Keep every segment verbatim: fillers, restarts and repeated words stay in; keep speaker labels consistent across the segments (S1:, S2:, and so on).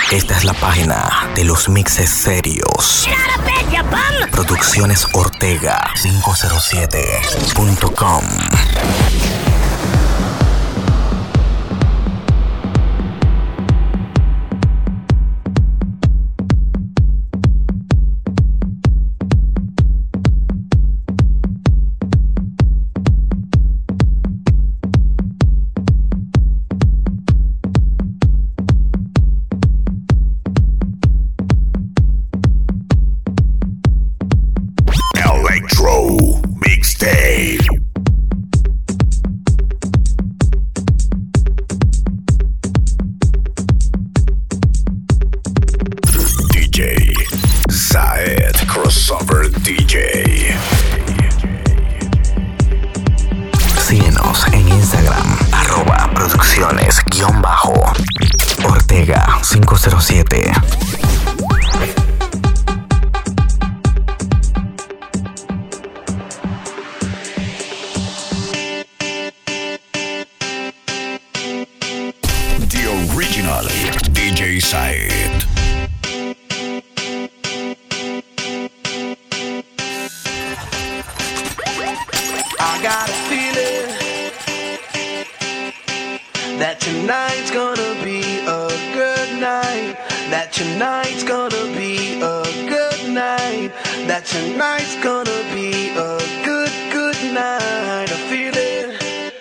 S1: Esta es la página de los mixes serios. Producciones Ortega cinco cero siete punto com. Síguenos en Instagram, arroba producciones guión bajo Ortega cinco cero siete.
S2: The original D J Saed.
S3: I got a feeling that tonight's gonna be a good night. That tonight's gonna be a good night. That tonight's gonna be a good, good night. A feeling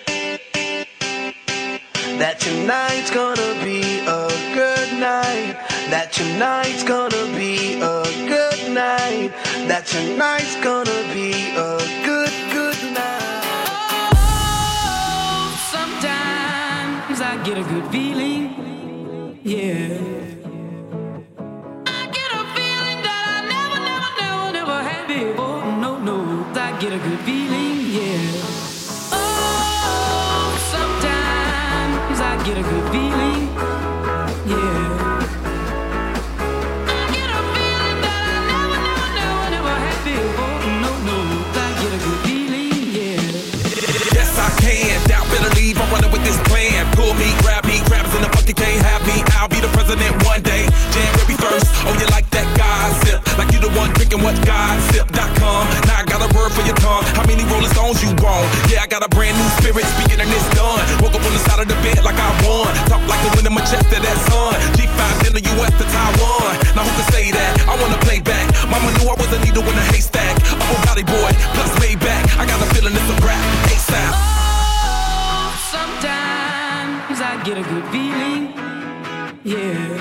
S3: that tonight's gonna be a good night. That tonight's gonna be a good night. That tonight's gonna be a good, good night.
S4: Oh, sometimes I get a good feeling, yeah. I get a feeling that I never, never, never, never had before. No, no, I get a good feeling, yeah. Oh, sometimes I get a good feeling, yeah.
S5: I'm running with this plan. Pull me, grab me, grabs in the bucket, can't have me. I'll be the president one day. January first. Oh, you like that gossip? Like you the one drinking what gossip dot com. Now I got a word for your tongue. How many Rolling Stones you want? Yeah, I got a brand new spirit speaking and it's done. Woke up on the side of the bed like I won. Talk like the wind in my chest to that sun. G five in the U S to Taiwan. Now who can say that? I wanna play back. Mama knew I was a needle in a haystack. Oh, body boy, plus Maybach. I got a feeling it's a rap. ASAP.
S4: Sometimes I get a good feeling, yeah.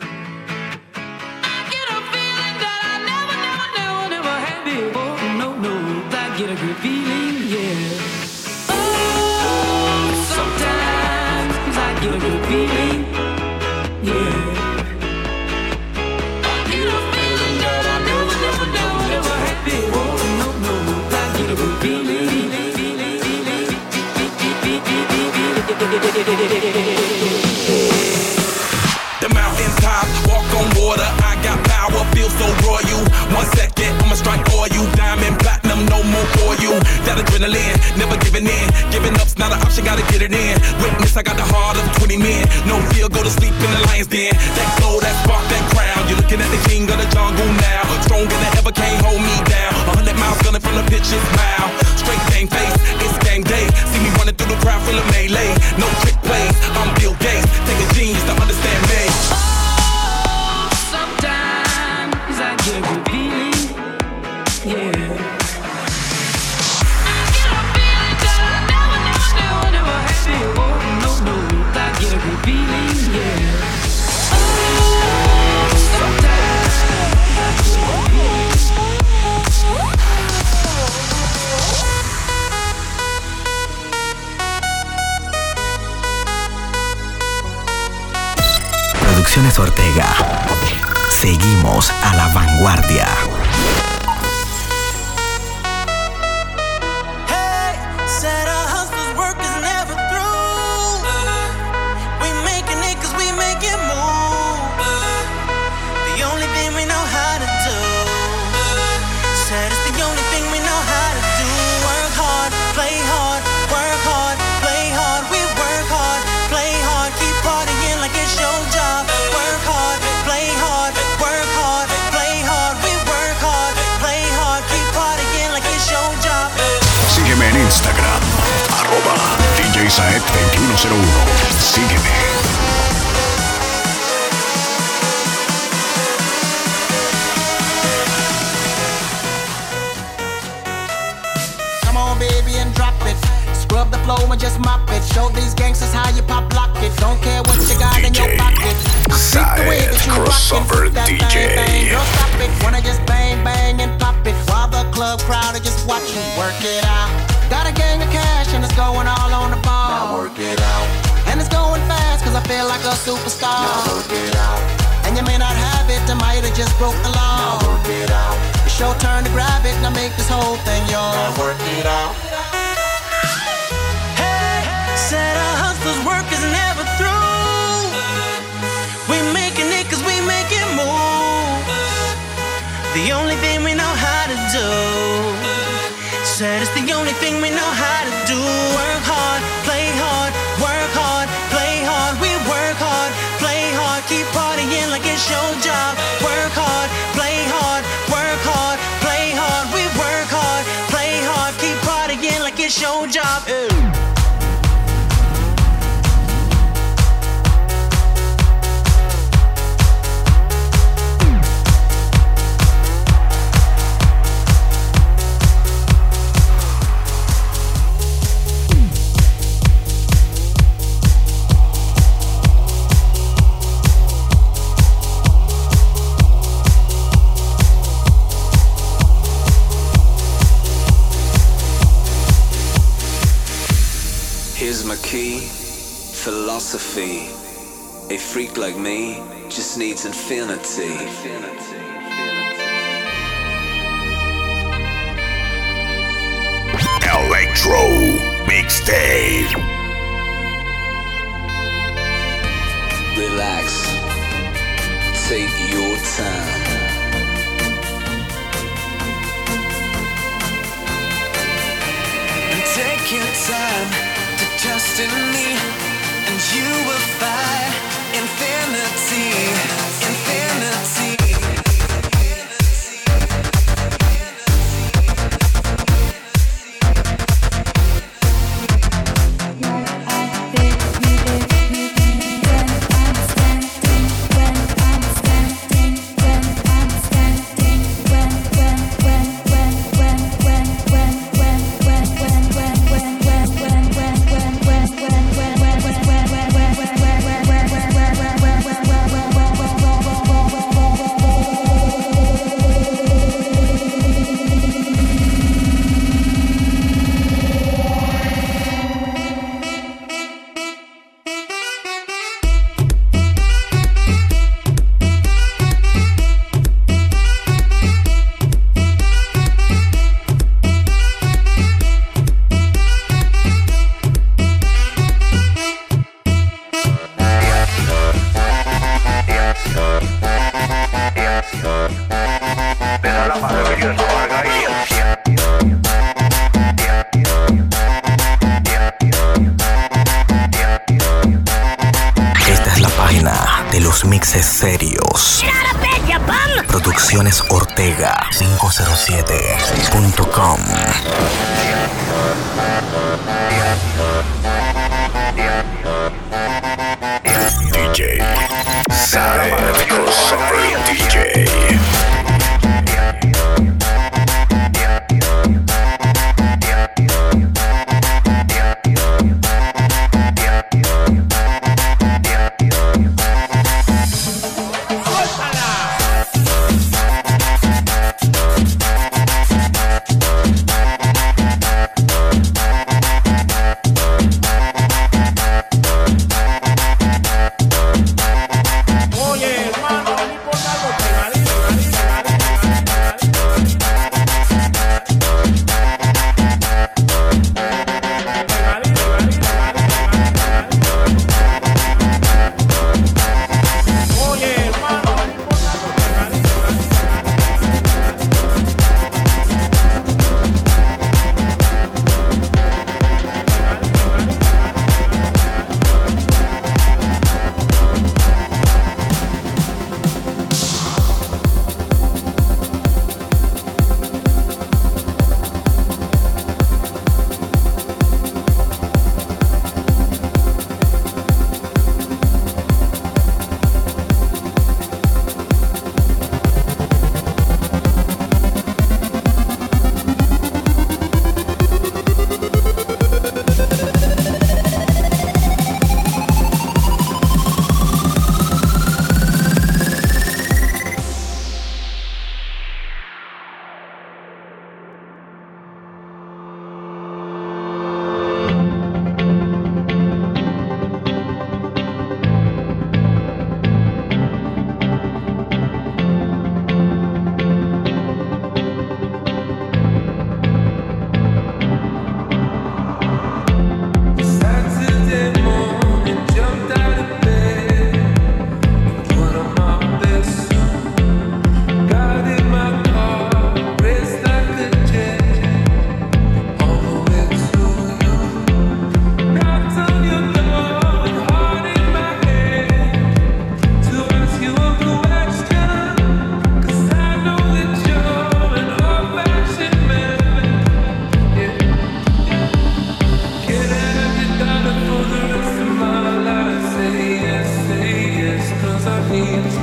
S4: I get a feeling that I never, never, never, never had before. No, no, I get a good feeling, yeah. Oh, sometimes I get a good feeling, yeah. I get a feeling that I never, never, never, never had before. No, no, I get a good feeling.
S5: The mountaintop, walk on water, I got power, feel so royal. One second, I'ma strike for you. Diamond, platinum, no more for you. That adrenaline, never giving in. Giving up's not an option, gotta get it in. Witness, I got the heart of twenty men. No fear, go to sleep in the lion's den. That glow, that spark, that crown. You're looking at the king of the jungle now. Stronger than ever, can't hold me down. A hundred miles gunning from the pitch's mile. Straight game face, it's game day. See me running through the crowd full of melee. No trick plays, I'm Bill Gates. Take a genius to understand me.
S4: Oh, sometimes I get a good feeling, yeah. I get a feeling that I never, never, never, never had before. No, no, I get a good feeling, yeah. Oh, sometimes I get a good feeling.
S1: Producciones Ortega. Seguimos a la vanguardia.
S3: Hey, said our hustler's work is never through. We making it 'cause we make it move. The only thing we know how to do. Said it's the only thing we know how to do. Work hard, play hard, work hard, play hard. We work hard, play hard, keep partying like it's your job. Work hard,
S2: Saed veintiuno cero uno. Sígueme.
S6: Baby, and drop it. Scrub the flow and just mop it. Show these gangsters how you pop lock it. Don't care what you got in your pocket.
S2: Saed Crossover D J.
S6: Bang, bang. Girl, stop it. Wanna just bang, bang and pop it while the club crowd are just watching. Work it out. Got a gang of cash and it's going all on the ball. Now work it out. And it's going fast cause I feel like a superstar. Now work it out. And you may not have it, I might have just broke the law. Now work it out. It's your turn to grab it, now make this whole thing yours. Now work it out.
S3: Hey, said a hustler's work is never through. We making it cause we make it move. The only thing we know how to do. Said it's the only thing we know how to do. Work hard, play hard, work hard, play hard. We work hard, play hard, keep partying like it's your job. Work hard, play hard, work hard, play hard. We work hard, play hard, keep partying like it's your job. Ew.
S7: Here's my key, philosophy. A freak like me just needs infinity.
S2: Electro Mixtape.
S7: Relax, take your time.
S3: Take your time to trust in me, and you will find infinity, infinity.
S1: Mixes serios. Producciones Ortega cinco cero siete punto com.
S2: D J Saed Crossover D J.
S8: Oye,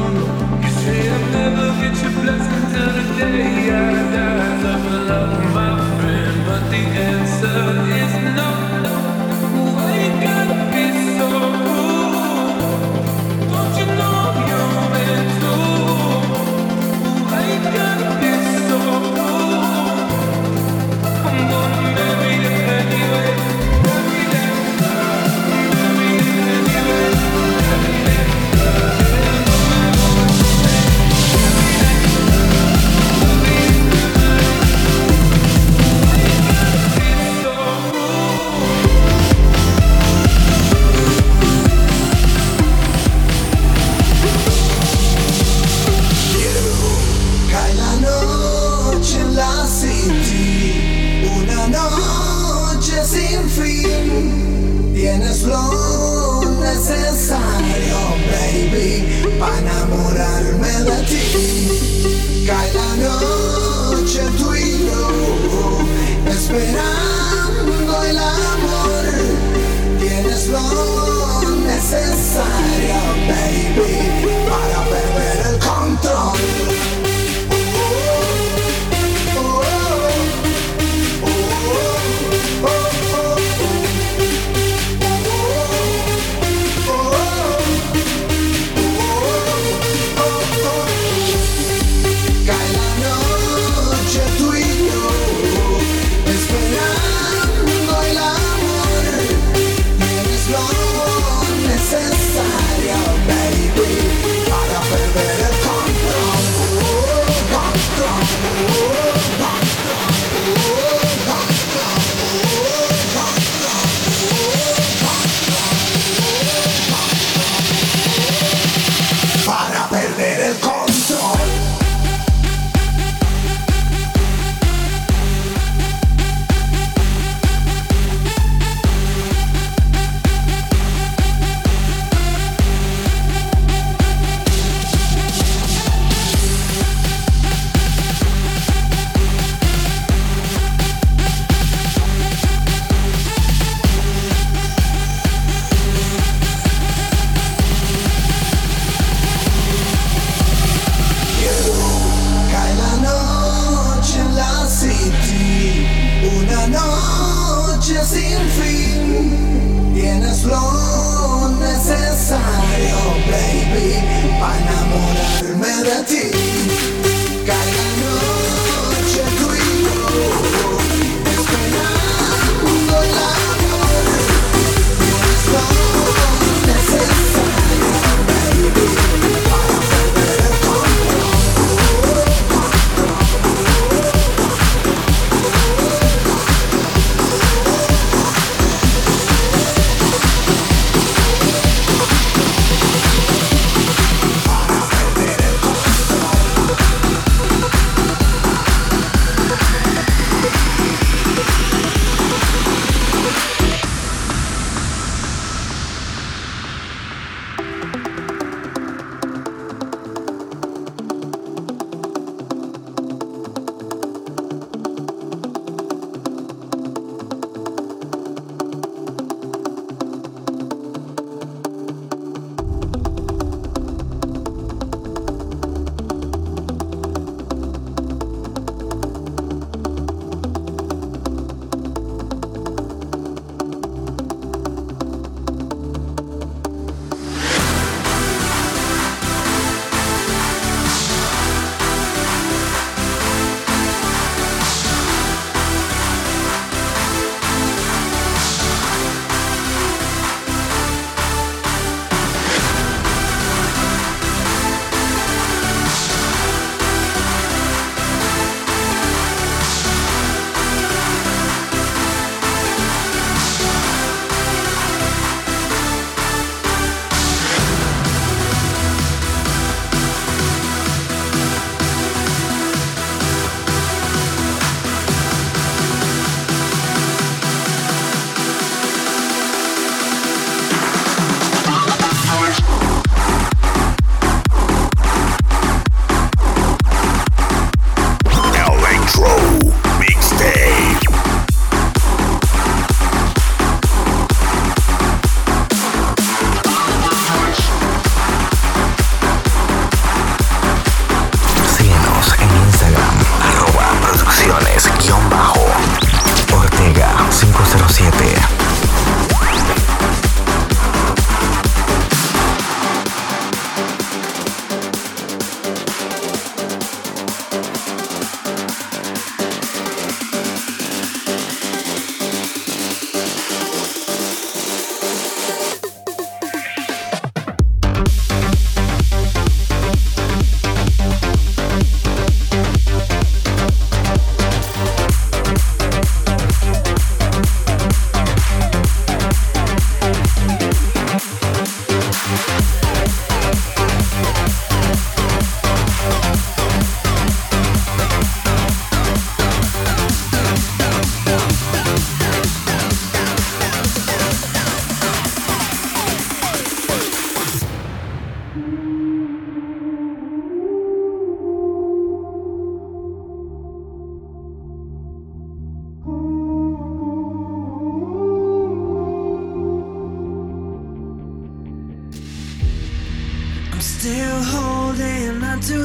S8: Para perder el control.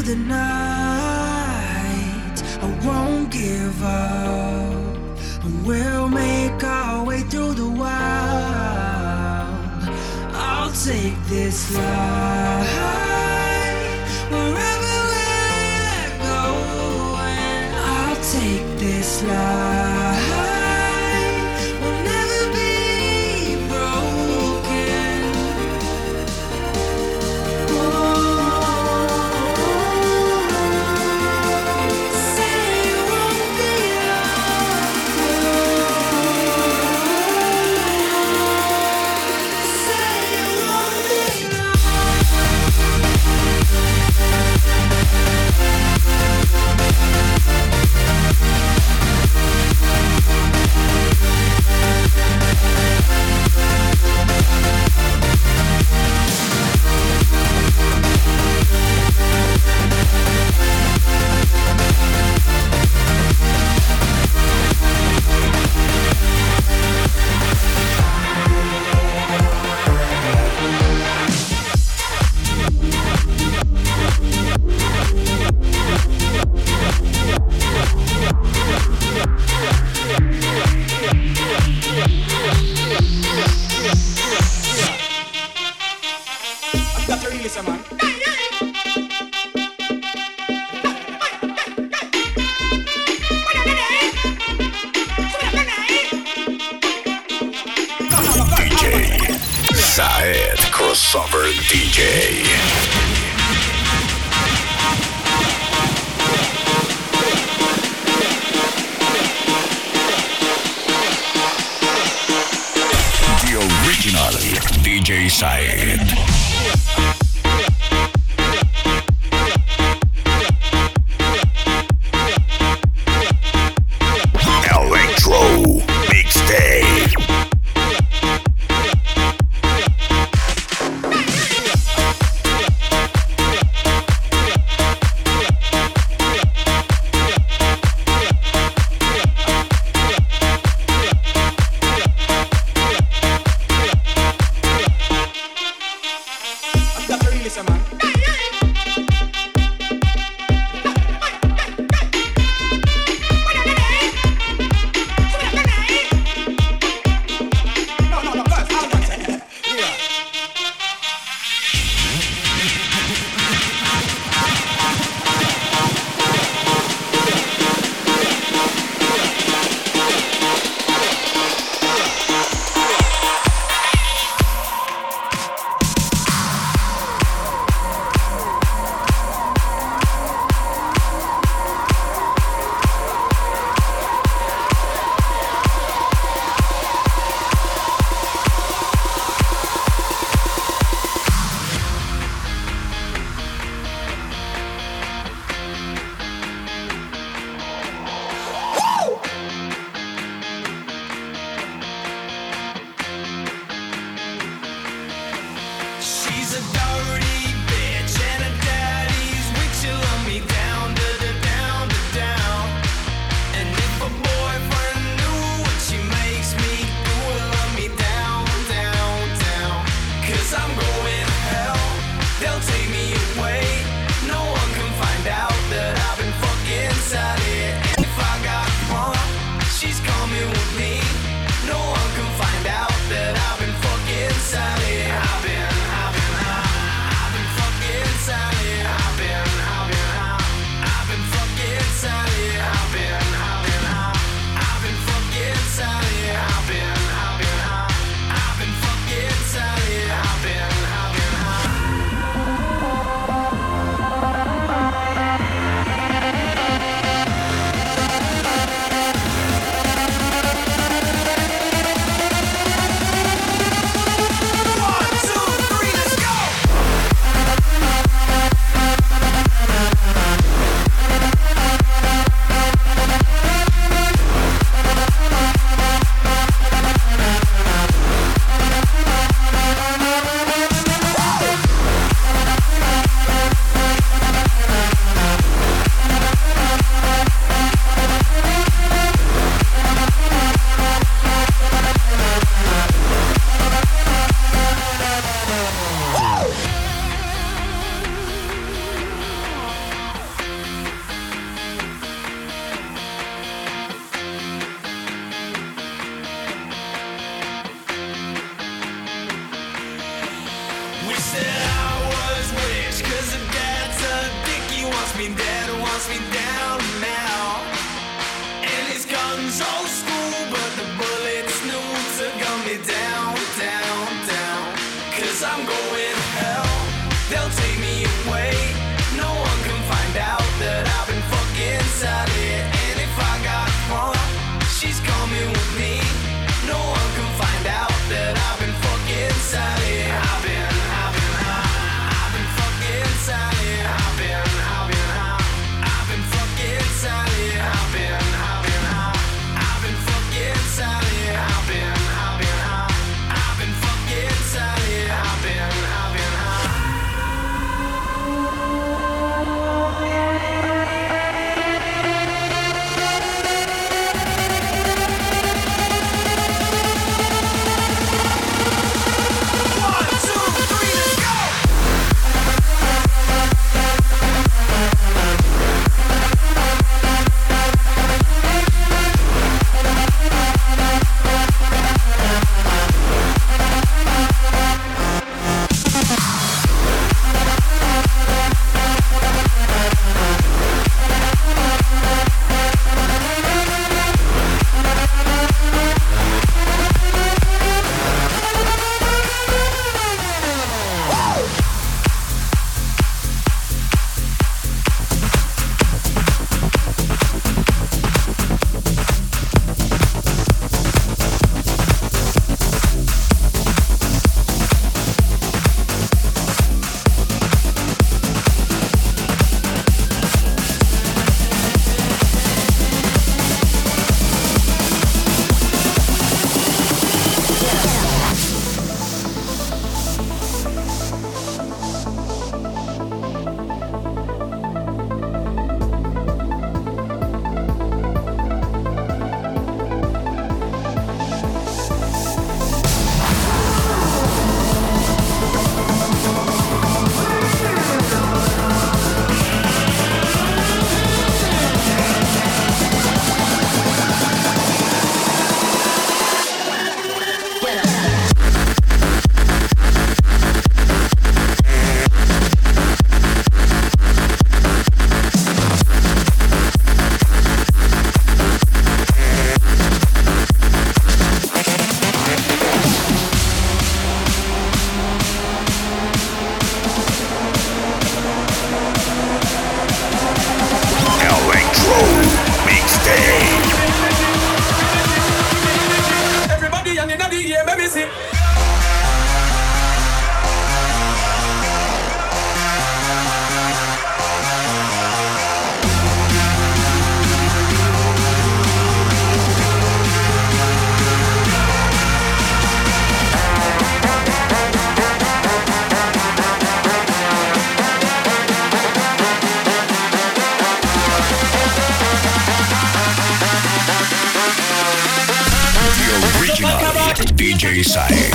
S8: the night. I won't give up, and we'll make our way through the wild. I'll take this life wherever we're going. I'll take this life. We'll never be broken. Say you won't be loved. Say you won't be
S2: Saed Crossover D J. The original D J Saed. Electro Mixtape.
S3: me dead, wants me down now. And his gun's old school, but the bullets new to gun me down, down, down. Cause I'm going to hell, they'll take me away. No one can find out that I've been fucking solid. And if I got fun, she's coming with me. No one can find out that I've been fucking solid. I've been, I've been high, I've been fucking solid. I've been, I've been high, I've been fucking solid. I've been, I've been high, I've been fucking solid. I've been, I've been high, I've been fucking solid. I've been, I've been
S2: D J Said.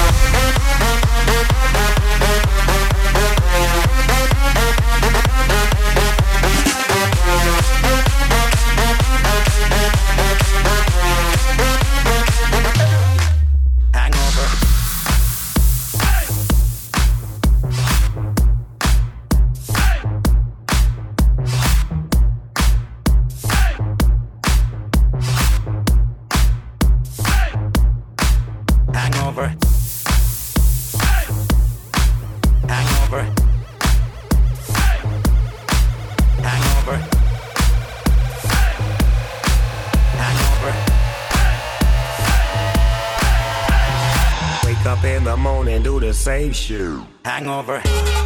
S9: Save shoe. Hangover.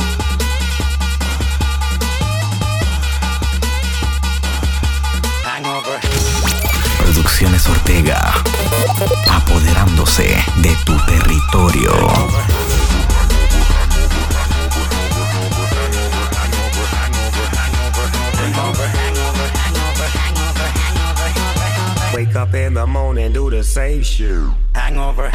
S1: Hangover. Producciones Ortega. Apoderándose de tu territorio.
S9: Wake up in the morning, do the save shoe. Hangover.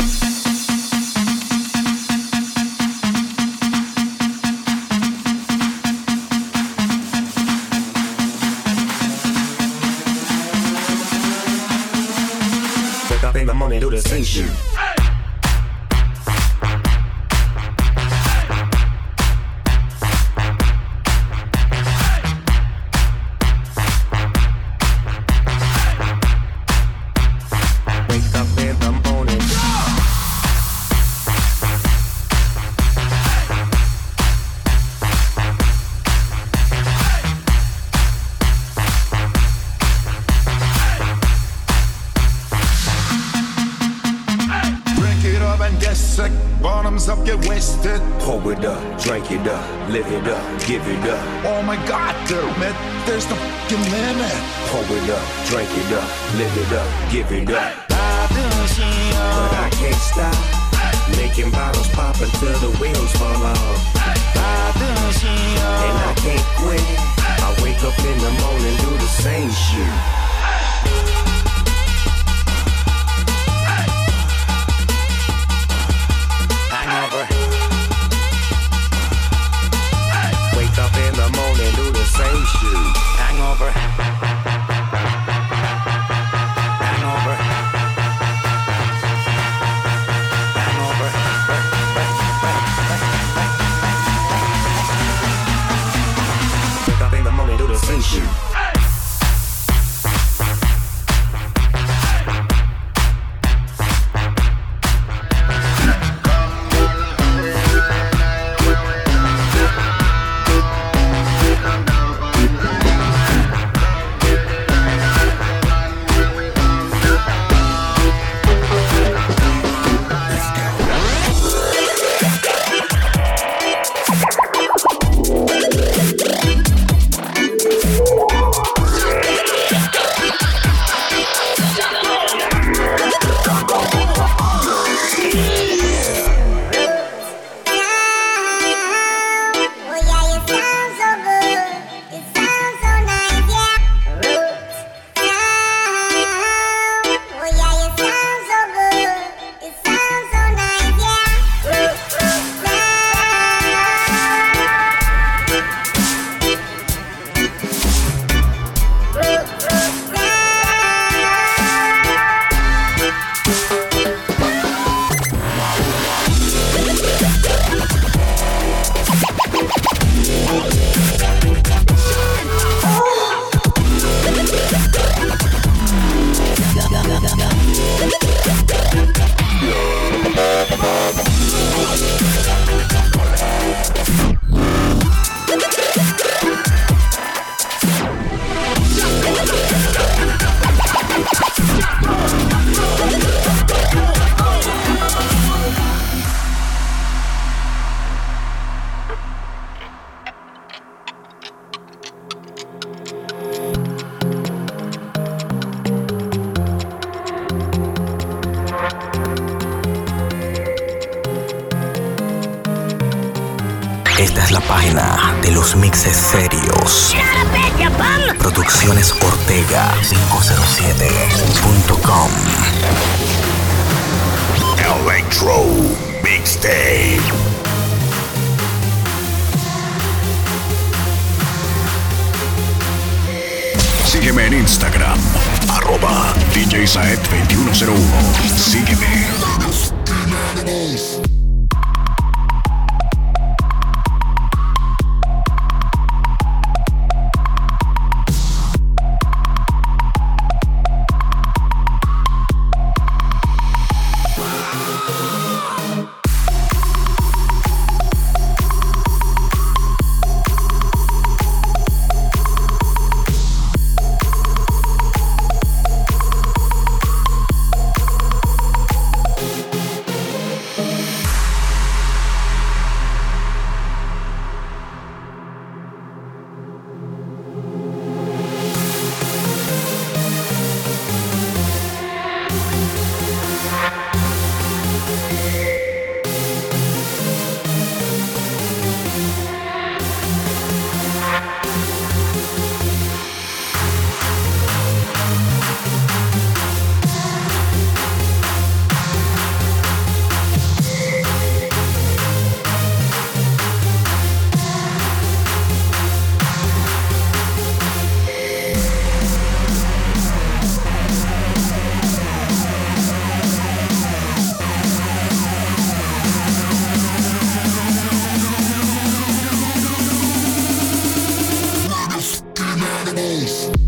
S9: In the morning, do the same shit. Pour it up, drink it up, live it up, give it up.
S10: Oh my God, dude, man, there's no fucking limit.
S9: Pour it up, drink it up, live it up, give it up. But I can't stop making bottles pop until the wheels fall off. And I can't quit. I wake up in the morning, do the same shit. Hangover. Wake up in the morning, do the same shit. Hangover. Hangover. Hangover. Wake up in the morning, do the same shit.
S1: Esta es la página de los mixes serios. Producciones Ortega cinco cero siete punto com.
S2: Electro Mixtape. Sígueme en Instagram, arroba D J Saet veintiuno cero uno. Sígueme.
S11: Animals.